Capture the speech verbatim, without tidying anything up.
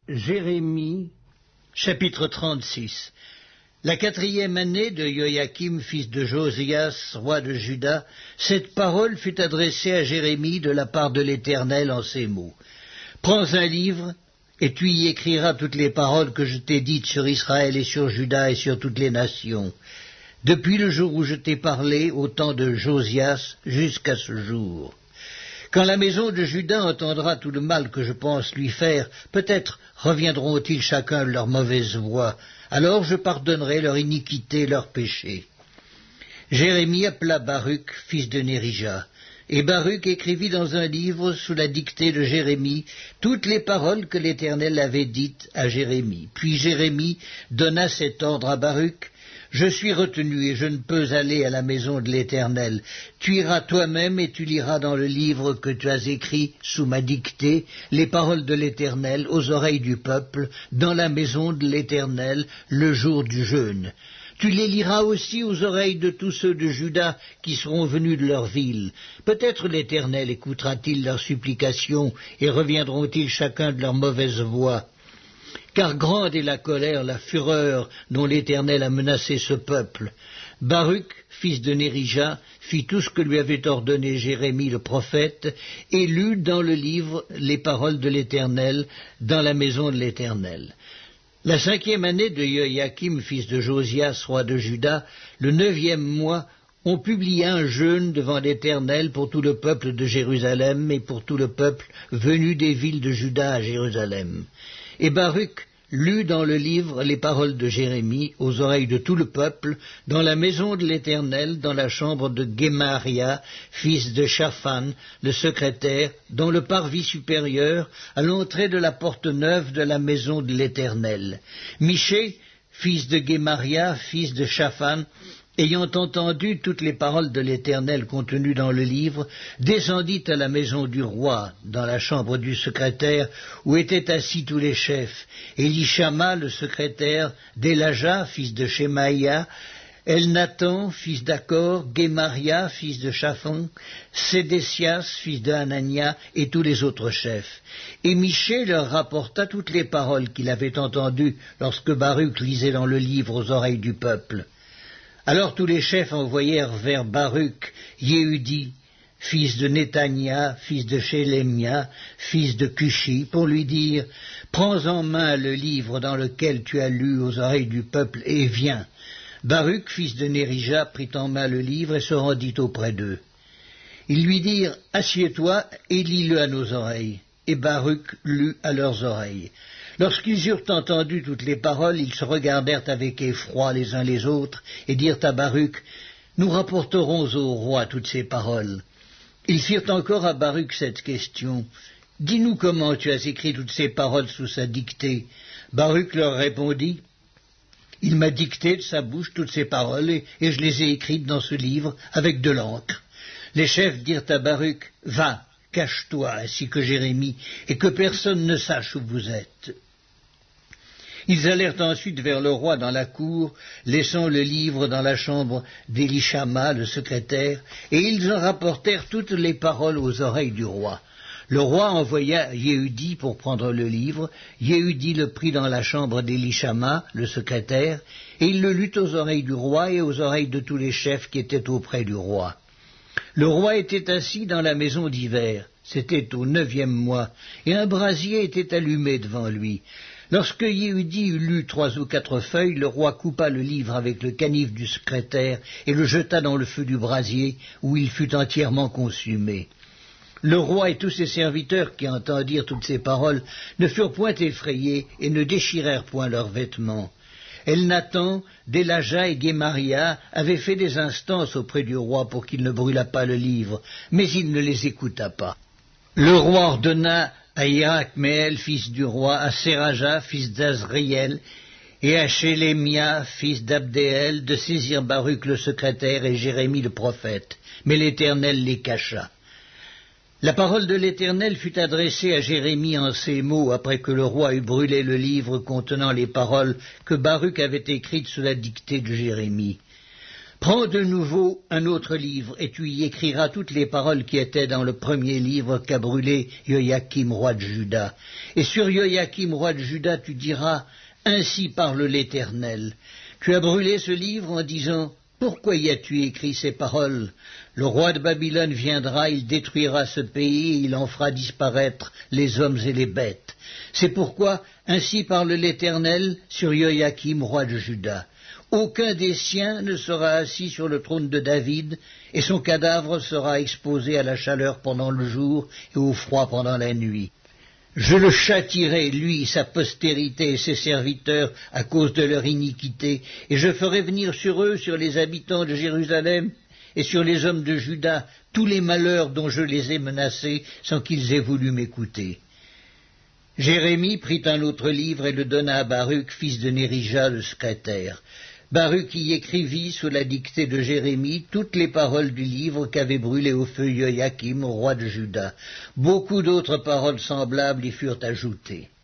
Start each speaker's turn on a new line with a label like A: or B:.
A: Jérémie, chapitre trente-six. La quatrième année de Joachim, fils de Josias, roi de Juda, cette parole fut adressée à Jérémie de la part de l'Éternel en ces mots. Prends un livre, et tu y écriras toutes les paroles que je t'ai dites sur Israël et sur Juda et sur toutes les nations, depuis le jour où je t'ai parlé, au temps de Josias, jusqu'à ce jour. Quand la maison de Juda entendra tout le mal que je pense lui faire, peut-être reviendront-ils chacun de leur mauvaise voie. Alors je pardonnerai leur iniquité, leur péché. Jérémie appela Baruch, fils de Nérija, et Baruch écrivit dans un livre, sous la dictée de Jérémie, toutes les paroles que l'Éternel avait dites à Jérémie. Puis Jérémie donna cet ordre à Baruch: Je suis retenu et je ne peux aller à la maison de l'Éternel. Tu iras toi-même et tu liras dans le livre que tu as écrit sous ma dictée les paroles de l'Éternel aux oreilles du peuple dans la maison de l'Éternel le jour du jeûne. Tu les liras aussi aux oreilles de tous ceux de Juda qui seront venus de leur ville. Peut-être l'Éternel écoutera-t-il leurs supplications et reviendront-ils chacun de leur mauvaise voie. Car grande est la colère, la fureur dont l'Éternel a menacé ce peuple. Baruch, fils de Nérija, fit tout ce que lui avait ordonné Jérémie le prophète, et lut dans le livre les paroles de l'Éternel dans la maison de l'Éternel. La cinquième année de Joachim, fils de Josias, roi de Juda, le neuvième mois, on publia un jeûne devant l'Éternel pour tout le peuple de Jérusalem et pour tout le peuple venu des villes de Juda à Jérusalem. Et Baruch lut dans le livre les paroles de Jérémie aux oreilles de tout le peuple, dans la maison de l'Éternel, dans la chambre de Guémaria, fils de Shaphan, le secrétaire, dans le parvis supérieur, à l'entrée de la porte neuve de la maison de l'Éternel. Michée, fils de Guémaria, fils de Shaphan, ayant entendu toutes les paroles de l'Éternel contenues dans le livre, descendit à la maison du roi, dans la chambre du secrétaire, où étaient assis tous les chefs, Élishama, le secrétaire, Délaja, fils de Shemaïa, Elnathan, fils d'Akor, Guémaria, fils de Shaphan, Sédécias, fils de Hanania, et tous les autres chefs. Et Michée leur rapporta toutes les paroles qu'il avait entendues lorsque Baruch lisait dans le livre aux oreilles du peuple. Alors tous les chefs envoyèrent vers Baruch Yehudi, fils de Netania, fils de Shélémia, fils de Cushi, pour lui dire: Prends en main le livre dans lequel tu as lu aux oreilles du peuple, et viens. Baruch, fils de Nérija, prit en main le livre et se rendit auprès d'eux. Ils lui dirent: Assieds-toi et lis-le à nos oreilles. Et Baruch lut à leurs oreilles. Lorsqu'ils eurent entendu toutes les paroles, ils se regardèrent avec effroi les uns les autres, et dirent à Baruch: Nous rapporterons au roi toutes ces paroles. Ils firent encore à Baruch cette question: Dis-nous comment tu as écrit toutes ces paroles sous sa dictée. Baruch leur répondit: Il m'a dicté de sa bouche toutes ces paroles, et, et je les ai écrites dans ce livre avec de l'encre. Les chefs dirent à Baruch: Va, cache-toi, ainsi que Jérémie, et que personne ne sache où vous êtes. Ils allèrent ensuite vers le roi dans la cour, laissant le livre dans la chambre d'Élishama, le secrétaire, et ils en rapportèrent toutes les paroles aux oreilles du roi. Le roi envoya Yehudi pour prendre le livre. Yehudi le prit dans la chambre d'Élishama, le secrétaire, et il le lut aux oreilles du roi et aux oreilles de tous les chefs qui étaient auprès du roi. Le roi était assis dans la maison d'hiver, c'était au neuvième mois, et un brasier était allumé devant lui. Lorsque Yehudi eut lu trois ou quatre feuilles, le roi coupa le livre avec le canif du secrétaire et le jeta dans le feu du brasier, où il fut entièrement consumé. Le roi et tous ses serviteurs qui entendirent toutes ces paroles ne furent point effrayés et ne déchirèrent point leurs vêtements. Elnathan, Délaja et Guémaria avaient fait des instances auprès du roi pour qu'il ne brûlât pas le livre, mais il ne les écouta pas. Le roi ordonna à Hirakmeel, fils du roi, à Séraja, fils d'Azriel, et à Shélémia, fils d'Abdéel, de saisir Baruch le secrétaire et Jérémie le prophète, mais l'Éternel les cacha. La parole de l'Éternel fut adressée à Jérémie en ces mots, après que le roi eut brûlé le livre contenant les paroles que Baruch avait écrites sous la dictée de Jérémie. Prends de nouveau un autre livre, et tu y écriras toutes les paroles qui étaient dans le premier livre qu'a brûlé Joachim, roi de Juda. Et sur Joachim, roi de Juda, tu diras « Ainsi parle l'Éternel. Tu as brûlé ce livre en disant « Pourquoi y as-tu écrit ces paroles? Le roi de Babylone viendra, il détruira ce pays, il en fera disparaître les hommes et les bêtes. C'est pourquoi, ainsi parle l'Éternel sur Joachim, roi de Juda. Aucun des siens ne sera assis sur le trône de David, et son cadavre sera exposé à la chaleur pendant le jour et au froid pendant la nuit. Je le châtierai, lui, sa postérité et ses serviteurs, à cause de leur iniquité, et je ferai venir sur eux, sur les habitants de Jérusalem et sur les hommes de Juda, tous les malheurs dont je les ai menacés sans qu'ils aient voulu m'écouter. » Jérémie prit un autre livre et le donna à Baruch, fils de Nérija, le secrétaire. Baruch y écrivit, sous la dictée de Jérémie, toutes les paroles du livre qu'avait brûlé au feu Joachim, roi de Juda. Beaucoup d'autres paroles semblables y furent ajoutées.